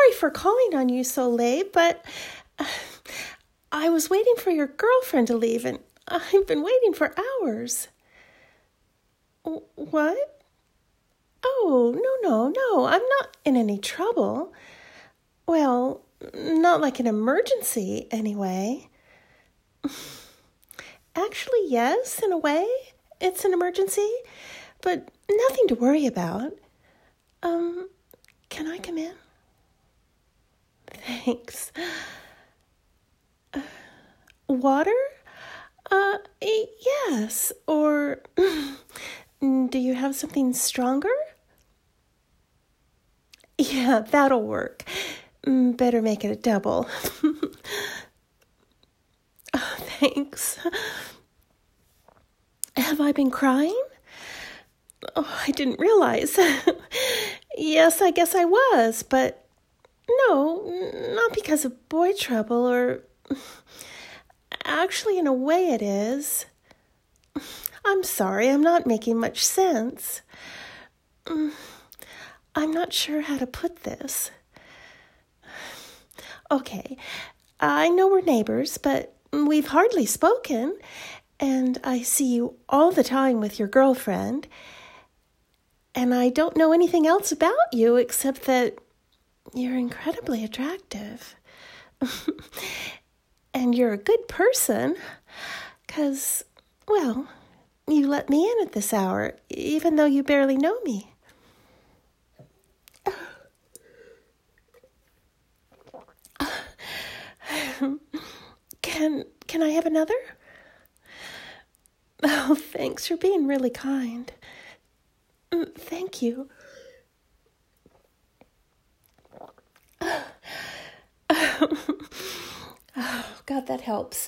sorry for calling on you so late, but I was waiting for your girlfriend to leave, and I've been waiting for hours. What? Oh, no, I'm not in any trouble. Well, not like an emergency, anyway. Actually, yes, in a way, it's an emergency, but nothing to worry about. Can I come in? Thanks. Water? Yes, or do you have something stronger? Yeah, that'll work. Better make it a double. Oh, thanks. Have I been crying? Oh, I didn't realize. Yes, I guess I was, but no, not because of boy trouble, or actually, in a way it is. I'm sorry, I'm not making much sense. I'm not sure how to put this. Okay, I know we're neighbors, but we've hardly spoken, and I see you all the time with your girlfriend, and I don't know anything else about you except that you're incredibly attractive. And you're a good person, 'cause, well, you let me in at this hour, even though you barely know me. Can I have another? Oh, thanks for being really kind. Thank you. Oh, God, that helps.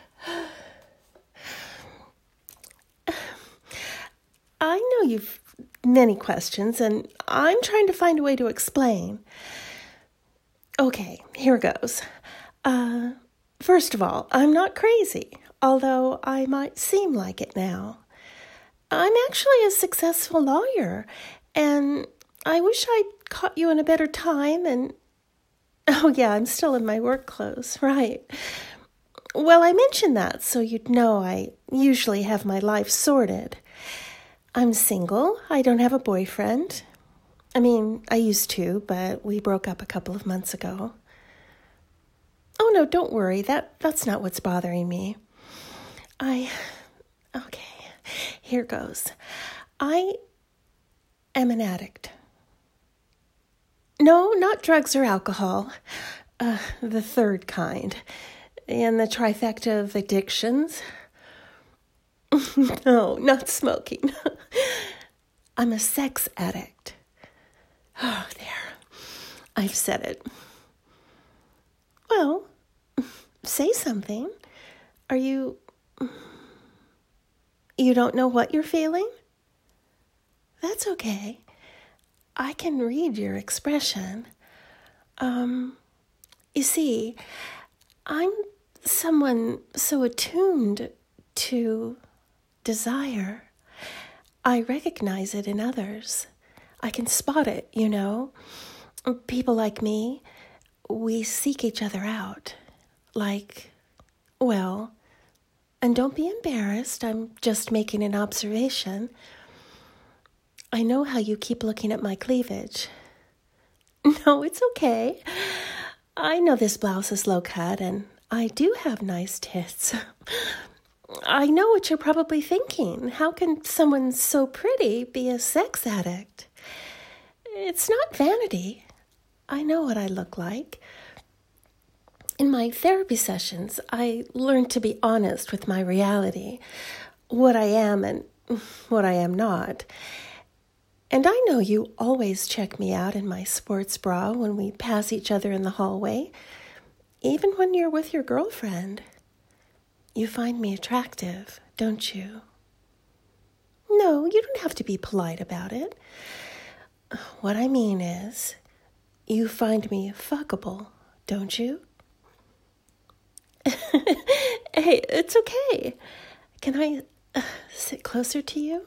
I know you've many questions, and I'm trying to find a way to explain. Okay, here goes. First of all, I'm not crazy, although I might seem like it now. I'm actually a successful lawyer, and I wish I'd caught you in a better time, and oh yeah, I'm still in my work clothes, right. Well, I mentioned that so you'd know I usually have my life sorted. I'm single. I don't have a boyfriend. I mean, I used to, but we broke up a couple of months ago. Oh, no, don't worry. That's not what's bothering me. Okay, here goes. I am an addict. No, not drugs or alcohol. The third kind. And the trifecta of addictions. No, not smoking. I'm a sex addict. Oh, there. I've said it. Well, say something. You don't know what you're feeling? That's okay. I can read your expression. You see, I'm someone so attuned to desire. I recognize it in others. I can spot it, you know. People like me, we seek each other out. And don't be embarrassed, I'm just making an observation. I know how you keep looking at my cleavage. No, it's okay. I know this blouse is low cut, and I do have nice tits. I know what you're probably thinking. How can someone so pretty be a sex addict? It's not vanity. I know what I look like. In my therapy sessions, I learned to be honest with my reality, what I am and what I am not. And I know you always check me out in my sports bra when we pass each other in the hallway, even when you're with your girlfriend. You find me attractive, don't you? No, you don't have to be polite about it. What I mean is, you find me fuckable, don't you? Hey, it's okay. Can I sit closer to you?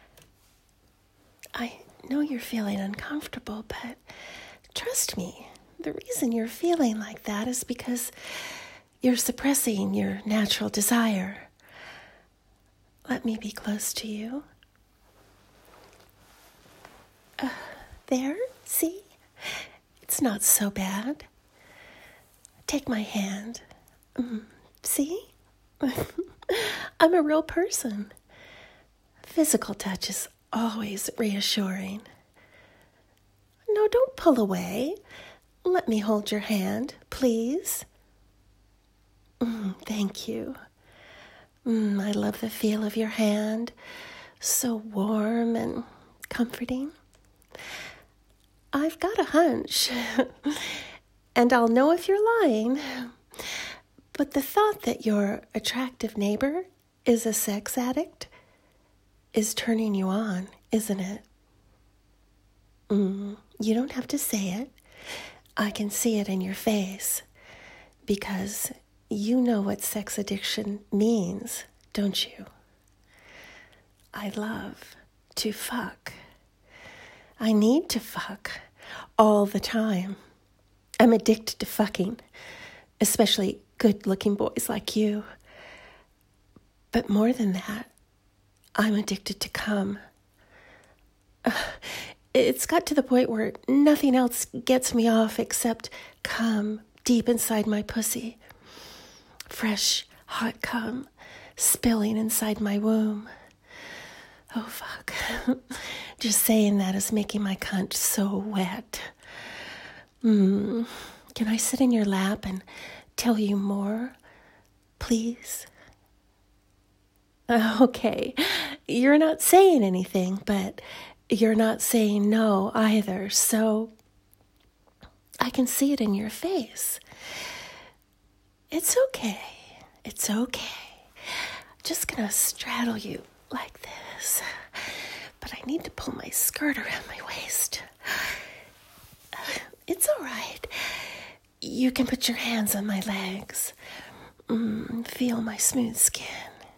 I know you're feeling uncomfortable, but trust me, the reason you're feeling like that is because you're suppressing your natural desire. Let me be close to you. There, see? It's not so bad. Take my hand. See? I'm a real person. Physical touch is always reassuring. No, don't pull away. Let me hold your hand, please. Thank you. I love the feel of your hand. So warm and comforting. I've got a hunch, and I'll know if you're lying, but the thought that your attractive neighbor is a sex addict is turning you on, isn't it? You don't have to say it. I can see it in your face, because you know what sex addiction means, don't you? I love to fuck. I need to fuck all the time. I'm addicted to fucking, especially good-looking boys like you. But more than that, I'm addicted to cum. It's got to the point where nothing else gets me off except cum deep inside my pussy. Fresh, hot cum spilling inside my womb. Oh, fuck. Just saying that is making my cunt so wet. Can I sit in your lap and tell you more, please? Okay. You're not saying anything, but you're not saying no either, so I can see it in your face. It's okay. It's okay. Just gonna straddle you like this. But I need to pull my skirt around my waist. It's all right. You can put your hands on my legs. Feel my smooth skin.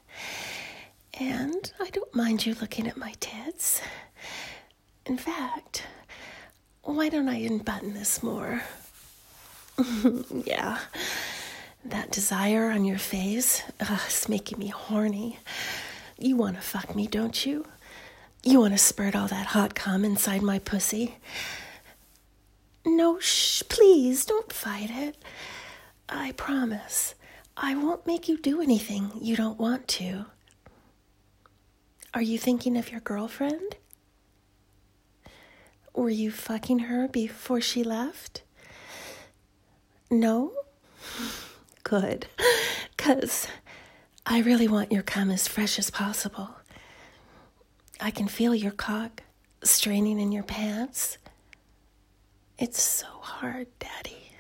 And I don't mind you looking at my tits. In fact, why don't I unbutton this more? Yeah. That desire on your face is making me horny. You want to fuck me, don't you? You want to spurt all that hot cum inside my pussy? No, please, don't fight it. I promise, I won't make you do anything you don't want to. Are you thinking of your girlfriend? Were you fucking her before she left? No? Good, 'cause I really want your cum as fresh as possible. I can feel your cock straining in your pants. It's so hard, Daddy.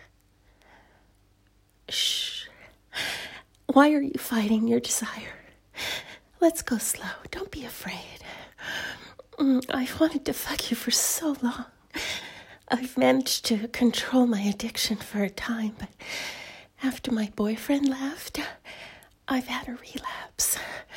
Shh. Why are you fighting your desire? Let's go slow. Don't be afraid. I've wanted to fuck you for so long. I've managed to control my addiction for a time, but after my boyfriend left, I've had a relapse.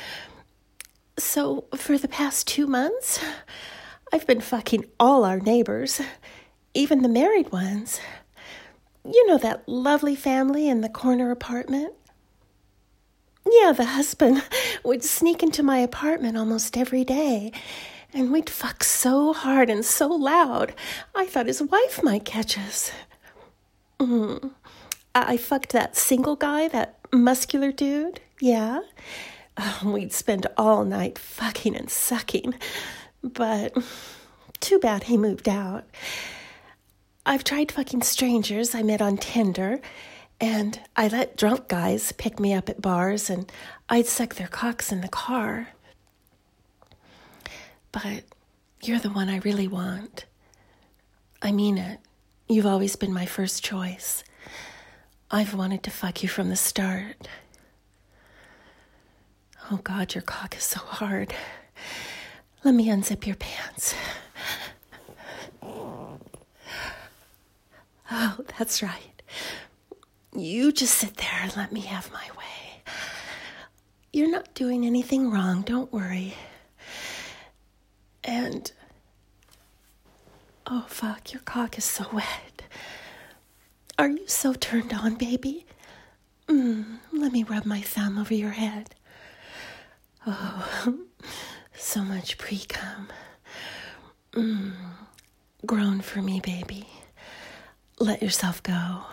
So for the past 2 months, I've been fucking all our neighbors, even the married ones. You know that lovely family in the corner apartment? Yeah, the husband would sneak into my apartment almost every day, and we'd fuck so hard and so loud, I thought his wife might catch us. I fucked that single guy, that muscular dude, yeah. We'd spend all night fucking and sucking, but too bad he moved out. I've tried fucking strangers I met on Tinder, and I let drunk guys pick me up at bars, and I'd suck their cocks in the car. But you're the one I really want. I mean it. You've always been my first choice. I've wanted to fuck you from the start. Oh God, your cock is so hard. Let me unzip your pants. Oh, that's right. You just sit there and let me have my way. You're not doing anything wrong, don't worry. And, oh fuck, your cock is so wet. Are you so turned on, baby? Let me rub my thumb over your head. Oh, so much pre-cum. Groan for me, baby. Let yourself go.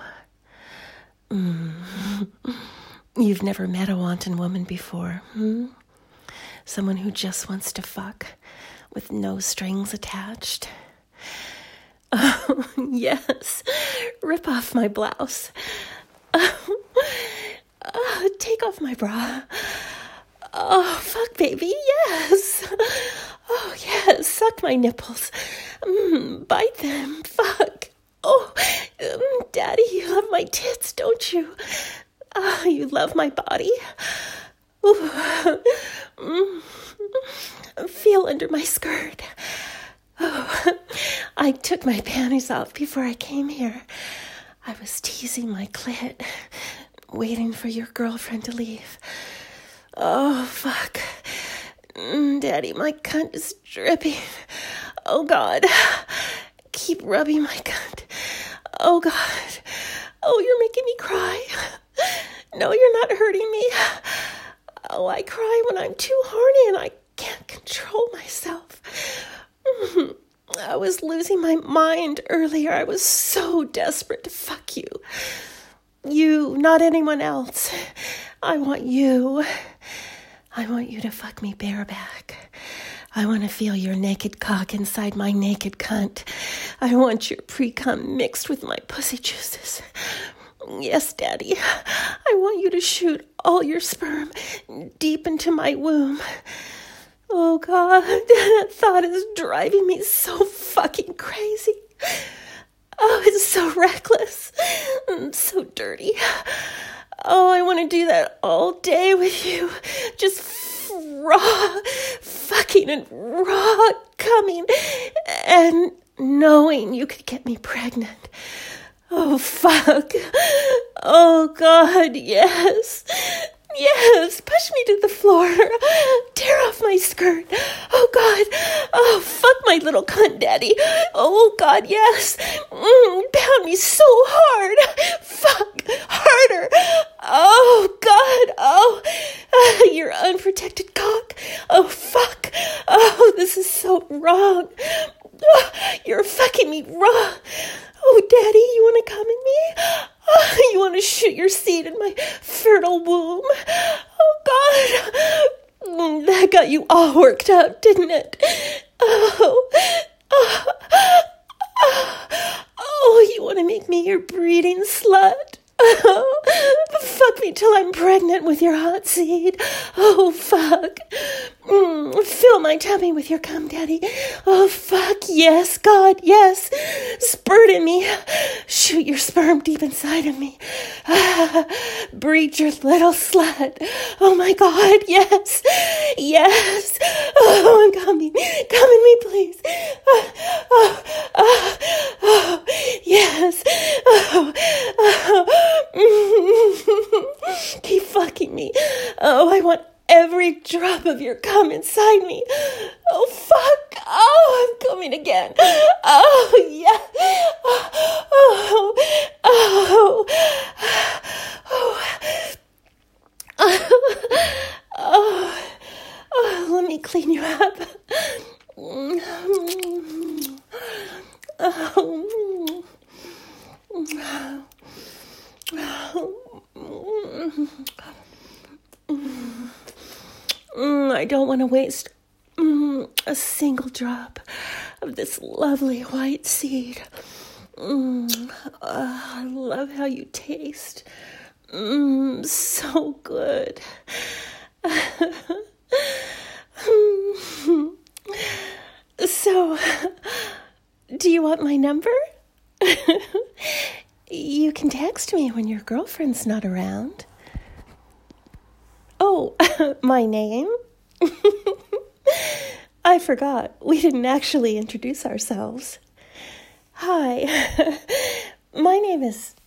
You've never met a wanton woman before, Someone who just wants to fuck with no strings attached. Oh, yes. Rip off my blouse. Take off my bra. Oh, fuck, baby, yes. Oh, yes, suck my nipples. Bite them, fuck. Oh, Daddy, you love my tits, don't you? You love my body? Feel under my skirt. Oh, I took my panties off before I came here. I was teasing my clit, waiting for your girlfriend to leave. Oh, fuck. Daddy, my cunt is dripping. Oh, God. Keep rubbing my cunt. Oh, God. Oh, you're making me cry. No, you're not hurting me. Oh, I cry when I'm too horny and I can't control myself. I was losing my mind earlier. I was so desperate to fuck you. You, not anyone else. I want you. I want you to fuck me bareback. I want to feel your naked cock inside my naked cunt. I want your pre-cum mixed with my pussy juices. Yes, Daddy. I want you to shoot all your sperm deep into my womb. Oh, God, that thought is driving me so fucking crazy. Oh, it's so reckless. So dirty. Oh, I want to do that all day with you. Just raw fucking and raw coming and knowing you could get me pregnant. Oh, fuck. Oh, God, yes. Yes, push me to the floor. Tear off my skirt. Oh, God. Oh, fuck my little cunt, Daddy. Oh, God, yes. Pound me so hard. Fuck. Harder. Oh, God. Oh, your unprotected cock. Oh, fuck. Oh, this is so wrong. Oh, you're fucking me raw. Oh, Daddy, you want to come in me? Oh, you want to shoot your seed in my fertile womb? Oh, God. That got you all worked up, didn't it? Oh, you want to make me your breeding slut? Oh, fuck me till I'm pregnant with your hot seed. Oh, fuck. Fill my tummy with your cum, Daddy. Oh, fuck. Yes, God, yes. Spurt in me. Shoot your sperm deep inside of me. Breed your little slut. Oh, my God, yes. Yes. Oh, I'm coming. Come in me, please. Yes. Keep fucking me. Oh, I want every drop of your cum inside me. Oh, fuck. Oh, I'm coming again. Oh, yeah. Let me clean you up. I don't want to waste a single drop of this lovely white seed. I love how you taste. So good. So, do you want my number? You can text me when your girlfriend's not around. Oh, my name? I forgot. We didn't actually introduce ourselves. Hi. My name is